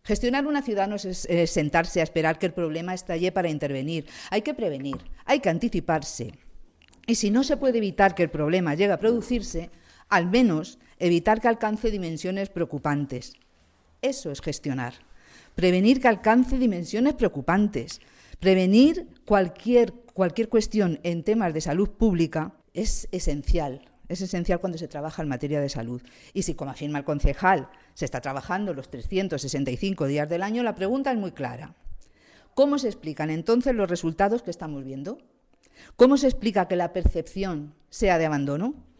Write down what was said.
Gestionar una ciudad no es sentarse a esperar que el problema estalle para intervenir. Hay que prevenir, hay que anticiparse. Y si no se puede evitar que el problema llegue a producirse, al menos evitar que alcance dimensiones preocupantes. Eso es gestionar. Prevenir que alcance dimensiones preocupantes. Prevenir cualquier cuestión en temas de salud pública es esencial. Es esencial cuando se trabaja en materia de salud. Y si, como afirma el concejal, se está trabajando los 365 días del año, la pregunta es muy clara. ¿Cómo se explican entonces los resultados que estamos viendo? ¿Cómo se explica que la percepción sea de abandono?